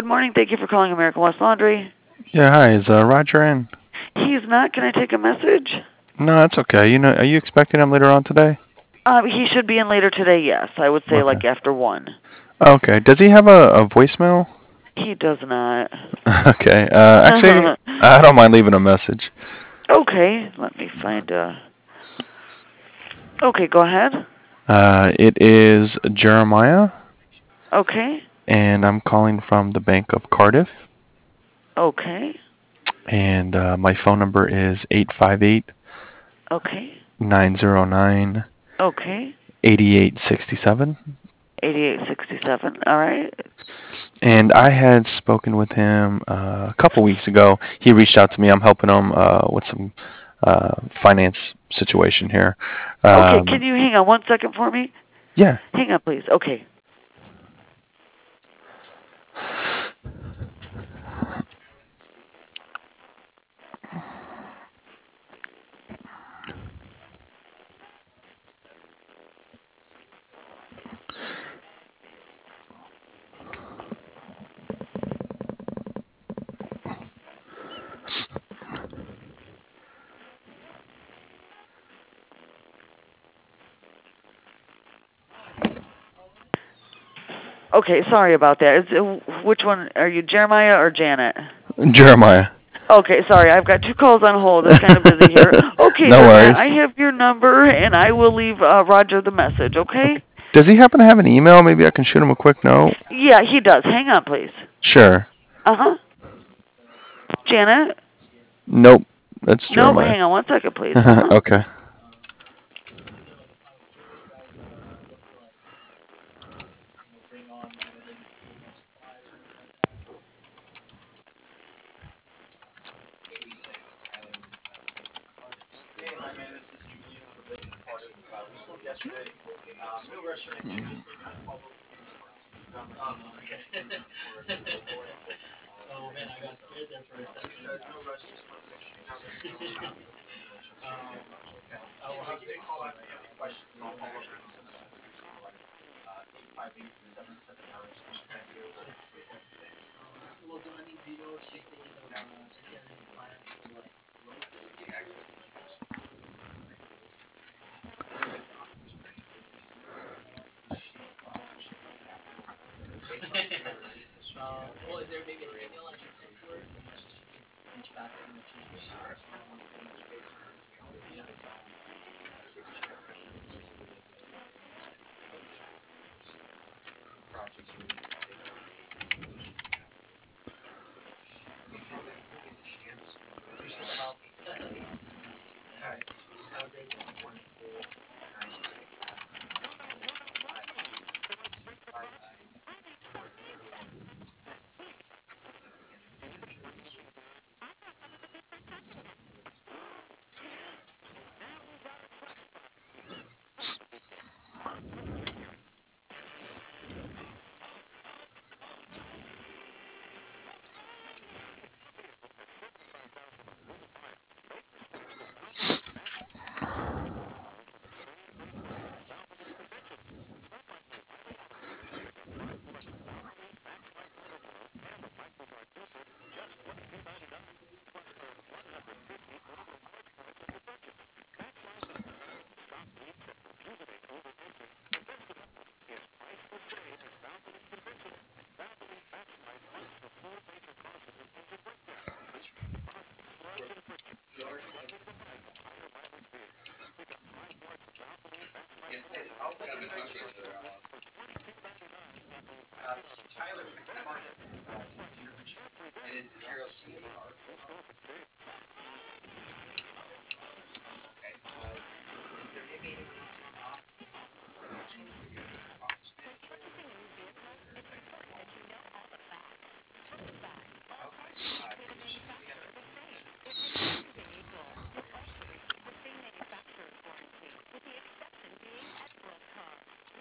morning. Thank you for calling American West Laundry. Yeah, hi. Is Roger in? He's not. Can I take a message? No, that's okay. Are you expecting him later on today? He should be in later today, yes. I would say Okay. like after 1. Okay. Does he have a voicemail? He does not. Okay. Actually, I don't mind leaving a message. Okay, let me find Okay, go ahead. It is Jeremiah, Okay. and I'm calling from the Bank of Cardiff, Okay. and my phone number is 858 Okay. 909 Okay. 8867. 8867. All right. And I had spoken with him a couple weeks ago. He reached out to me. I'm helping him with some finance situation here. Okay, can you hang on 1 second for me? Yeah. Hang on, please. Okay. Okay, sorry about that. Which one are you, Jeremiah or Janet? Jeremiah. Okay, sorry. I've got 2 calls on hold. It's kind of busy here. Okay, No then worries. I have your number, and I will leave Roger the message, okay? Does he happen to have an email? Maybe I can shoot him a quick note. Yeah, he does. Hang on, please. Sure. Uh-huh. Janet? Nope. That's Nope, Jeremiah. hang on 1 second, please. Uh-huh. Okay.